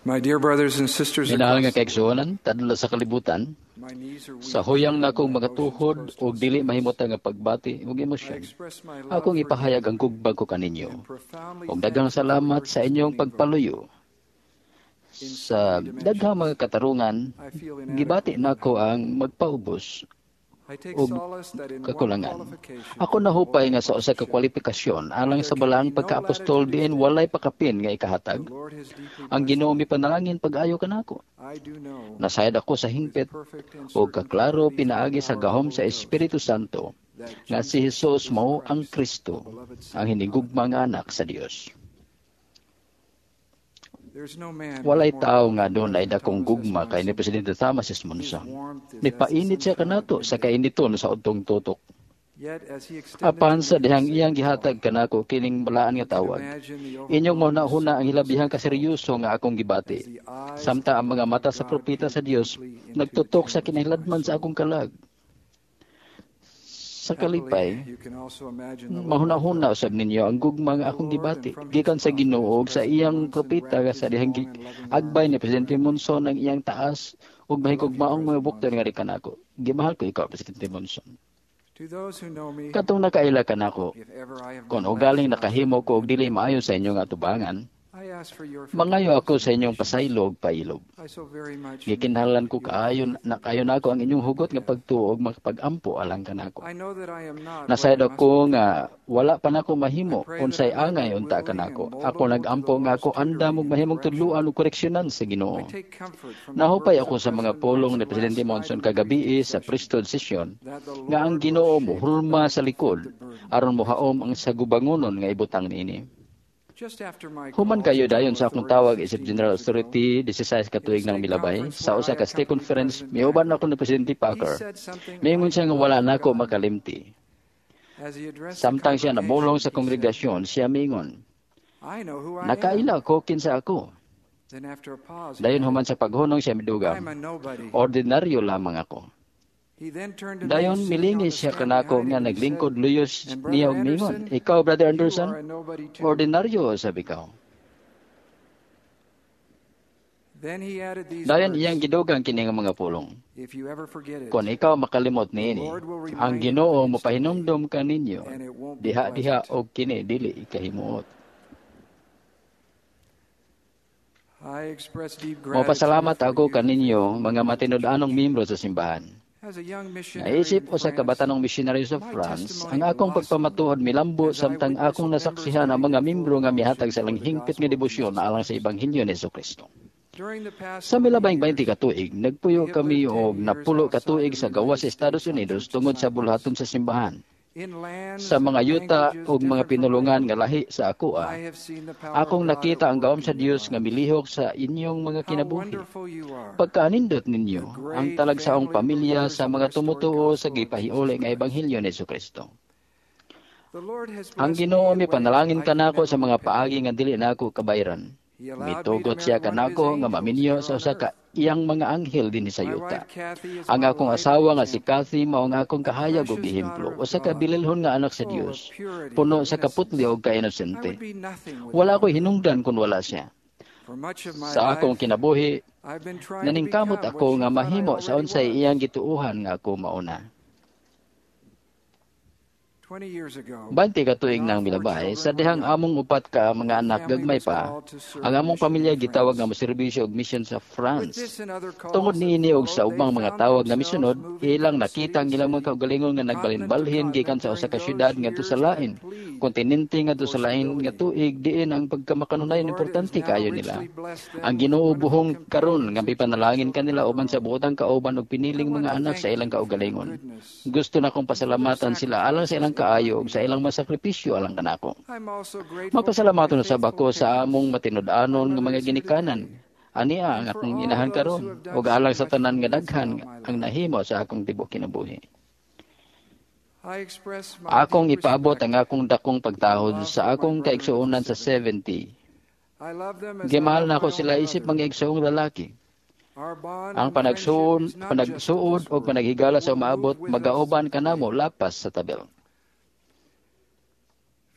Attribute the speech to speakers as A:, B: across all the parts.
A: My dear brothers and sisters
B: Minahal nga
A: across
B: kaigsuonan, tadala sa kalibutan,
A: my knees are
B: sa
A: weak.
B: huyang na akong mga tuhod o dili mahimota nga pagbati ug
A: I
B: emosyon.
A: express my love
B: Akong
A: for
B: ipahayag
A: you
B: ang kugbag ko kaninyo.
A: and profoundly
B: Ug
A: thank
B: daghang
A: you for
B: salamat
A: your
B: sa inyong
A: sustaining vote.
B: pagpaluyo.
A: In
B: Sa
A: so many
B: daghang
A: dimensions,
B: mga katarungan,
A: I feel
B: gibati
A: inadequate.
B: nako ang magpaubos
A: I take
B: ug
A: solace that in one
B: kakulangan.
A: qualification
B: Ako
A: from the
B: nahupay
A: Lord's
B: nga sa usa ka
A: apostleship,
B: kwalifikasyon alang
A: there
B: sa
A: can
B: balaang
A: be no
B: pagkaapostol
A: latitude
B: diin
A: or
B: walay pakapin nga
A: the
B: ikahatag.
A: Lord has deeply
B: Ang
A: blessed
B: Ginoo
A: me.
B: mipanalangin pag-ayo kanako.
A: I do know
B: Nasayad ako sa
A: with
B: hingpit
A: perfect and
B: o
A: certain
B: kaklaro
A: clarity through
B: pinaagi
A: the
B: sa
A: power of the
B: gahom sa
A: Holy Ghost
B: Espiritu Santo
A: that
B: nga si
A: Jesus
B: Jesus mao
A: is
B: ang
A: Christ,
B: Kristo,
A: the beloved Son
B: ang
A: of God.
B: hinigugmang anak sa Dios.
A: There's no man
B: Walay
A: more
B: tao
A: loved
B: nga
A: than
B: doon ay
A: President
B: dakong
A: Thomas S.
B: gugma kay ni
A: Monson.
B: Presidente Thomas S.
A: His
B: Monson.
A: warmth is as the
B: Mipainit siya
A: sunshine at
B: kanato sa
A: midday.
B: kainiton sa udtong tutok.
A: Yet as he extended
B: Apan
A: to
B: sa
A: me his
B: dihang iyang
A: saving
B: gihatag
A: call,
B: kanako kining balaan
A: you
B: nga
A: can
B: tawag.
A: imagine the
B: Inyong
A: overwhelming
B: mahuna ang hilabihang
A: seriousness of the
B: kaseryoso nga akong
A: call
B: gibati.
A: as the eyes
B: Samta
A: of
B: ang mga
A: the
B: mata sa
A: God
B: propeta sa
A: peered
B: Dios
A: deeply into the
B: nagtutok sa
A: chambers of my
B: kinahilabman sa
A: soul.
B: akong kalag. Sa
A: Happily,
B: kalipay,
A: you can also imagine the love I
B: mahuna-huna
A: felt
B: usab ninyo ang gugma nga akong gibati gikan sa Ginoo ug sa iyang propeta nga sa dihang agbay ni Presidente Monson ang iyang taas ug mahigugmaong mga bukton nga kanako. Gimahal ko ikaw, Presidente Monson.
A: To those who know me,
B: Katong nakaila kanako,
A: if ever I have
B: kung
A: been
B: ugaling
A: less than
B: nakahimo ko og
A: authentic
B: dili
A: in
B: maayo sa
A: my
B: inyong atubangan,
A: I ask for your
B: mangayo ako
A: forgiveness
B: sa
A: and
B: inyong
A: patience.
B: pasaylog pailog.
A: I so very much
B: Gikinahanglan
A: need
B: ko
A: your
B: kaayo
A: faith
B: na
A: and
B: kayo nako ang inyong hugot nga
A: behalf.
B: pagtuo ug makapag-ampo alang kanako.
A: I know that I am not
B: Nasayad
A: what I must
B: ako
A: become.
B: nga wala pa nako
A: I
B: mahimo
A: pray that
B: unsay
A: I may
B: angay
A: be
B: unta
A: willing
B: kanako.
A: and
B: Ako
A: moldable to
B: nagampo
A: the
B: nga
A: Lord's
B: ako andam
A: tutoring
B: ug
A: and
B: mahimong
A: correction.
B: tudluan ug koreksyonan sa
A: I
B: Ginoo.
A: take comfort from the
B: Nahupay
A: words
B: ako
A: of
B: sa mga
A: President
B: pulong ni
A: Monson
B: Presidente
A: last night
B: Monson
A: in the
B: kagabi
A: priesthood
B: sa
A: session,
B: priesthood session
A: that the
B: nga ang
A: Lord will
B: Ginoo
A: shape the
B: mohulma
A: back
B: sa
A: to
B: likod
A: fit the burden
B: aron
A: he places
B: mohaom
A: upon
B: ang
A: me.
B: sa gubangonon nga ibutang niini.
A: Just after my
B: Human
A: call as
B: kayo
A: a
B: dayon
A: general
B: sa akong
A: authority
B: tawag isip
A: 16
B: General
A: years ago,
B: Authority 16 ka
A: in a
B: tuig ng
A: state
B: milabay
A: conference
B: sa
A: where
B: usa
A: I
B: ka state
A: accompanied
B: conference
A: President
B: miuban
A: Packer,
B: ako ni Presidente
A: he
B: Packer.
A: said something
B: Mingon
A: I
B: siya
A: had
B: nga wala
A: not
B: nako
A: forgotten.
B: makalimti.
A: As he addressed the
B: Samtang siya namulong
A: congregation,
B: sa
A: he said,
B: kongregasyon, siya mingon,
A: I know who I am.
B: nakaila ko kinsa ako.
A: Then after a pause, he
B: Dayon human
A: added,
B: sa paghunong siya
A: I'm
B: midugam,
A: a nobody.
B: ordinaryo lamang ako.
A: He then turned to me,
B: Dayon
A: sitting on
B: milingis
A: the
B: siya
A: stand
B: kanako
A: behind
B: nga
A: him, and he
B: naglingkod
A: said,
B: luyos
A: and
B: niya
A: Brother
B: og mingon,
A: Anderson,
B: ikaw Brother
A: you
B: Anderson,
A: are a nobody too.
B: ordinaryo sabi ka.
A: Then he added these
B: Dayon
A: words,
B: iyang gidugang kini nga mga pulong.
A: if you ever forget it,
B: Kung ikaw makalimot
A: the
B: niini,
A: Lord will
B: ang
A: remind you
B: Ginoo
A: instantly,
B: mopahinumdom ka ninyo,
A: and it won't be
B: diha-diha
A: pleasant.
B: og kini dili ikahimuot.
A: I express deep
B: Mopasalamat
A: gratitude
B: ako
A: for you,
B: kaninyo
A: faithful
B: mga
A: members of the
B: matinud-anong
A: church.
B: miyembro sa simbahan.
A: As a young missionary
B: Naisip
A: in
B: o sa
A: France,
B: kabatanong missionary sa
A: my
B: France,
A: testimony
B: ang akong
A: blossomed
B: pagpamatuod milambo
A: as I
B: samtang
A: witnessed
B: akong
A: members
B: nasaksihan ang
A: giving
B: mga
A: their
B: miyembro
A: full
B: nga mihatag
A: devotion
B: sa lang
A: for the
B: hingpit
A: gospel
B: nga
A: of
B: debosyon
A: Jesus
B: alang sa
A: Christ.
B: Ebanghelyo ni Jesucristo.
A: During the past
B: Sa
A: 20
B: milabang 20
A: years,
B: ka tuig,
A: we
B: nagpuyo
A: have
B: kami
A: lived 10
B: og
A: years
B: napulo ka
A: outside
B: tuig
A: the
B: sa gawas sa
A: United
B: Estados
A: States on
B: Unidos
A: church
B: tungod sa
A: assignments,
B: bulhaton sa simbahan.
A: in lands
B: Sa mga
A: and
B: yuta
A: languages
B: ug mga
A: different from my
B: pinulungan nga
A: own.
B: lahi sa
A: I
B: akoa,
A: have seen the power of
B: akong
A: God
B: nakita
A: at
B: ang
A: work
B: gawom sa
A: in your
B: Dios nga
A: lives.
B: milihok sa inyong mga
A: How
B: kinabuhi.
A: wonderful you are,
B: Pagkaanindot
A: the
B: ninyo ang
A: great
B: talagsaong
A: family of
B: pamilya
A: believers
B: sa
A: in the
B: mga
A: restored
B: tumutuo sa
A: gospel of
B: gipahiuli
A: Jesus
B: nga
A: Christ.
B: Ebanghelyo ni Jesucristo.
A: The Lord has
B: Ang
A: blessed
B: Ginoo
A: me in
B: mi
A: ways
B: panalangin
A: I can
B: kanako
A: never
B: sa mga
A: repay.
B: paagi nga dili nako kabayran.
A: He allowed me to
B: Mitugot
A: marry
B: siya
A: one of His
B: kanako nga
A: angels
B: maminyo
A: here
B: sa
A: on
B: usa ka
A: earth.
B: iyang mga anghel dinhi sa
A: My
B: yuta.
A: wife Kathy is
B: Ang
A: my
B: akong
A: life
B: asawa nga si
A: example,
B: Kathy mao nga akong
A: a
B: kahayag ug
A: precious daughter
B: ehemplo,
A: of
B: usa ka
A: God,
B: bililhon nga anak sa
A: full of
B: Dios,
A: purity
B: puno
A: and
B: sa kaputli ug
A: innocence. I would
B: kainosente.
A: be nothing
B: Wala
A: without
B: ko
A: her.
B: hinungdan kun wala siya.
A: For much of my
B: Sa akong
A: life,
B: kinabuhi,
A: I've been trying to
B: naningkamot
A: become what
B: ako
A: she
B: nga
A: thought I
B: mahimo sa
A: already
B: unsay iyang
A: was.
B: gituohan nga ako mauna.
A: 20 years ago,
B: 20 ka tuig
A: when our
B: nang
A: 4
B: milabay,
A: children
B: sa
A: were
B: dihang
A: young,
B: among upat ka
A: our
B: mga anak
A: family
B: gagmay
A: was
B: pa,
A: called to serve
B: ang
A: a
B: among
A: mission
B: pamilya
A: in
B: gitawag
A: France.
B: nga moserbisyo og mission sa
A: With
B: France.
A: this and other
B: Tungod
A: calls that
B: niini og sa
A: followed, they
B: ubang mga
A: found
B: tawag nga
A: themselves
B: misunod,
A: moving
B: ilang
A: from
B: nakita ang
A: city to
B: ilang mga
A: city,
B: kaugalingon nga
A: continent to
B: nagbalinbalhin gikan
A: continent
B: sa usa
A: during
B: ka syudad
A: those
B: ngadto sa
A: years that
B: lain.
A: plead
B: Kontinente ngadto
A: for
B: sa lain nga
A: stability.
B: tuig diin ang
A: The
B: pagkamakanunay
A: Lord has
B: importante
A: now
B: kayo
A: richly
B: nila.
A: blessed them
B: Ang
A: with
B: Ginoo
A: wonderful
B: buhong karon
A: companions
B: nga
A: and
B: pipanalangin
A: joy children
B: kanila
A: of
B: uban
A: their
B: sa
A: own.
B: buotang kauban og
A: I
B: piniling
A: want
B: mga
A: to
B: anak
A: thank
B: sa ilang
A: you for their
B: kaugalingon.
A: goodness
B: Gusto na kong
A: and for their
B: pasalamatan sila alang sa
A: sacrifices
B: ilang
A: in my
B: kaayo ug sa ilang
A: behalf.
B: masakripisyo alang kanako.
A: I'm also grateful for my
B: Mapasalamat sa
A: faithful
B: bako sa among
A: parents.
B: matinud-anon
A: My
B: nga
A: mother
B: mga
A: is here
B: ginikanan.
A: today,
B: Ania ang
A: and for
B: akong
A: all
B: inahan
A: those who
B: karon
A: have done
B: ug
A: so
B: alang sa
A: much
B: tanan
A: for
B: nga
A: me
B: daghan
A: throughout my
B: ang
A: life.
B: nahimo sa akong tibok kinabuhi.
A: I express my
B: Akong
A: deep
B: ipaabot
A: respect
B: ang akong dakong
A: and
B: pagtahod
A: love
B: sa
A: for my
B: akong
A: brethren of the
B: kaigsuonan sa
A: 70.
B: 70.
A: I love them as I
B: Gimahal
A: love
B: na ako
A: my own
B: sila isip
A: brother.
B: mga igsoong lalaki.
A: Our bond
B: Ang
A: and friendship is not just of
B: panagsuod
A: this
B: o
A: world,
B: panaghigala
A: but
B: sa
A: will
B: umaabot,
A: move with us
B: magauban ka namo
A: forever.
B: lapas sa tabil.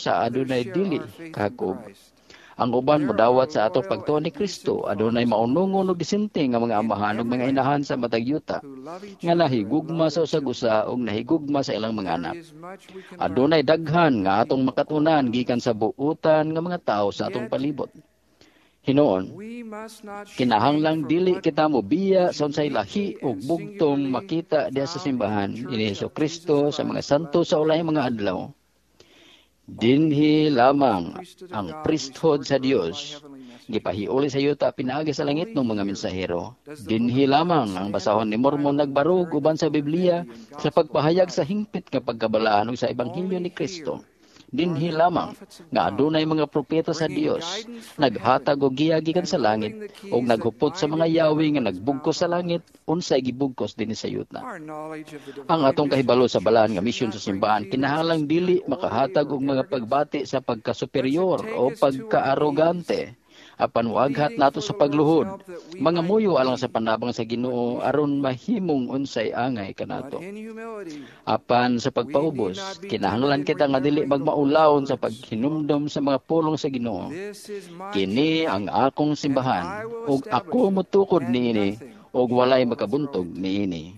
B: usa adunay dili kahakog. Ang uban modawat sa atong pagtuon ni Kristo adunay maunungon ug disenting nga mga amahan ug mga inahan sa matag yuta nga nahigugma sa usag-usa ug nahigugma sa ilang mga anak. Adunay daghan nga atong makatunan gikan sa buutan nga mga tawo sa atong palibot. Hinoon, kinahanglang dili kita mobiya sa unsay lahi ug bugtong makita diha sa simbahan ni Jesucristo sa mga santo sa ulay mga adlaw. Dinhi lamang ang priesthood sa Dios gipahiuli sa yuta pinaagi sa langit ng mga mensahero. Dinhi lamang ang basahon ni Mormon nagbarug uban sa Biblia sa pagpahayag sa hingpit nga pagkabalaan ug sa ebanghelyo ni Kristo. Dinhi lamang nga adunay mga propeta sa Dios naghatag og giya gikan sa langit ug naghupot sa mga yawi nga nagbugkos sa langit unsay gibugkos dinhi sa yuta. Ang atong kahibalo sa balaan nga misyon sa simbahan kinahanglang dili makahatag og mga pagbati sa pagkasuperior o pagkaarogante. Apan waghat nato sa pagluhod, mga muyo alang sa panabang sa Ginoo aron mahimong unsay angay kanato. Apan sa pagpaubos, kinahanglan kita nga dili magmaulawon sa paghinumdom sa mga pulong sa Ginoo. Kini ang akong simbahan, ug ako motukod niini, ug walay makabuntog niini.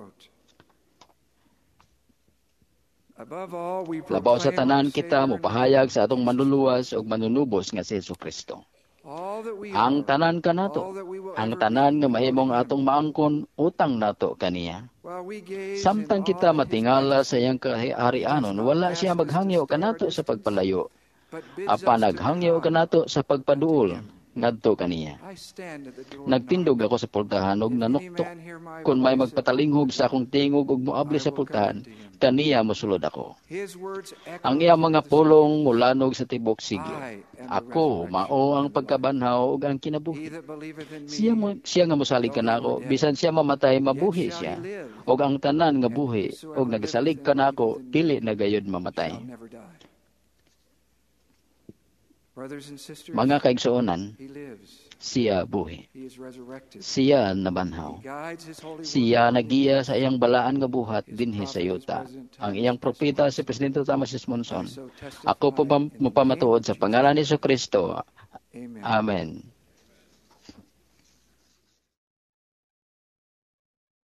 B: Labaw sa tanan kita mopahayag sa atong manluluwas ug manunubos nga si Jesucristo. Ang tanan kanato, ang tanan nga mahimong atong maangkon utang nato kaniya. Samtang kita matingala sa iyang kaharianon, wala siya maghangyo kanato sa pagpalayo. Apan naghangyo kanato sa pagpaduol ngadto kaniya. Nagtindog ako sa pultahan ug nanuktok. Kung may magpatalinghog sa akong tingog ug moabli sa pultahan, kaniya mosulod ako. Ang iyang mga pulong mulanog sa tibok sige. Ako mao ang pagkabanhaw ug ang kinabuhi. Siya nga mosalig kanako, bisan siya mamatay mabuhi siya. Ug ang tanan nga buhi ug nagasalig kanako dili na gayud mamatay. Mga kaigsuonan, siya buhi. Siya nabanhaw. Siya nagiya sa iyang balaan nga buhat dinhi sa yuta. Ang iyang propeta si Presidente Thomas S. Monson. Ako po mapamatuod sa pangalan ni Jesucristo. Amen.